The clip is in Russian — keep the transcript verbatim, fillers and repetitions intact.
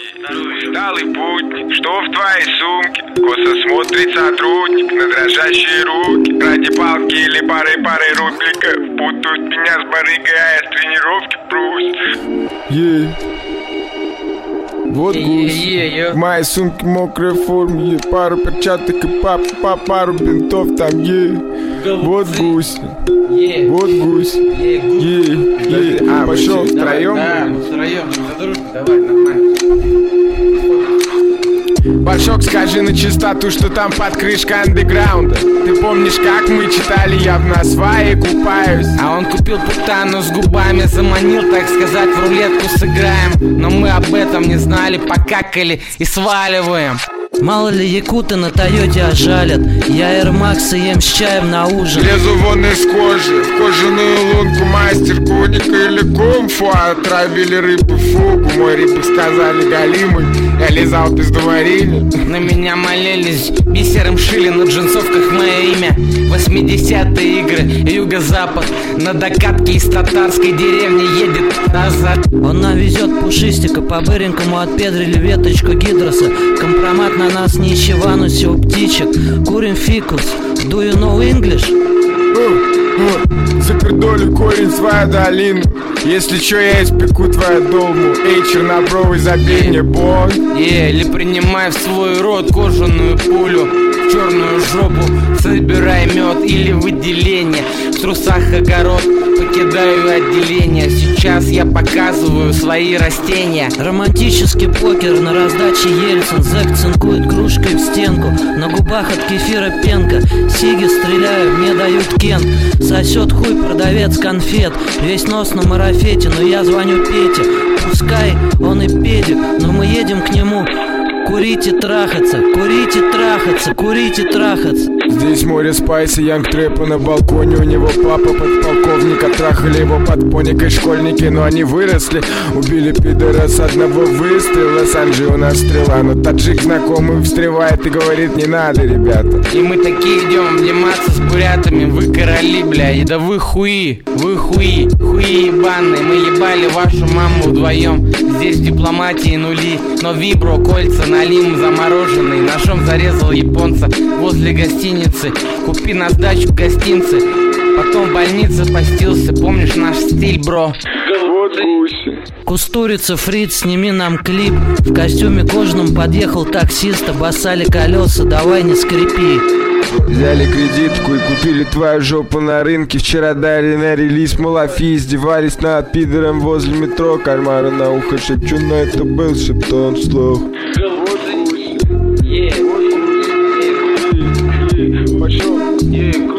Усталый путник, что в твоей сумке? Косо смотрит сотрудник на дрожащие руки. Ради палки или пары-пары рубликов путают меня с барыгой, а я с тренировки прусь. Yeah. Вот Yeah, гусь, yeah, yeah. в моей сумке мокрая форма, yeah. Пару перчаток и пап, пап, пару бинтов там, yeah. Вот гусь, Yeah. вот гусь, Yeah, гусь. yeah, yeah. А, Пошел вы втроем. Да, мы втроем, мы за дружбу, давай, нормально. Башок, скажи на чистоту, что там под крышкой андеграунда. Ты помнишь, как мы читали, я в насвае купаюсь. А он купил путану с губами, заманил, так сказать, в рулетку сыграем. Но мы об этом не знали, покакали и сваливаем. Мало ли якуты на Тойоте ожалят. Я Air Max ем с чаем на ужин. Лезу вон из кожи, в кожаную лунку, мастер коника или комфу. Отравили рыбу фугу, мой рыбы сказали галимый. Я лизал пиздоварили. На меня молились, бисером шили на джинсовках мое имя. Восьмидесятые игры, юго-запад. На докатке из татарской деревни едет назад. Он нам везет пушистика, по быренькому отпедрили веточку гидроса. Компромат на нас нищий в анусе у птичек. Курим фикус. Do you know English? Запердоли корень свою долину. Если чё, я испеку твою долму. Эй, чернобровый, забей мне бон. Yeah, или принимай в свой рот кожаную пулю, в черную жопу собирай мед или выделение. В трусах огород, покидаю отделение. Сейчас я показываю свои растения. Романтический покер на раздаче Ельцин. Зэк цинкует кружкой в стенку. На губах от кефира пенка. Сиги стреляю, мне дают кен. Сосет хуй продавец конфет. Весь нос на марафете, но я звоню Пете. Пускай он и педик, но мы едем к нему. Курите, трахаться, курите, трахаться, курите, трахаться. Здесь море спайса, янг трэпа на балконе. У него папа подполковника. Трахали его под поникой школьники, но они выросли. Убили пидора с одного выстрела. Санджи у нас стрела, но таджик знакомый встревает и говорит: не надо, ребята. И мы такие идем обниматься с бурятами. Вы короли, бля, и да вы хуи, вы хуи, хуи ебаные. Мы ебали вашу маму вдвоем. Здесь в дипломатии нули, но вибро, кольца, налим замороженный. Ножом зарезал японца возле гостиницы. Купи на сдачу гостинцы. Потом в больнице постился. Помнишь наш стиль, бро? Вот гуси. Кустурица, Фриц, сними нам клип. В костюме кожаном подъехал таксист. Обоссали колеса, давай не скрипи. Взяли кредитку и купили твою жопу на рынке. Вчера дали на релиз Малафи. Издевались над пидором возле метро. Кальмара на ухо шепчу, но это был шептон вслух. Yeah. Пошел.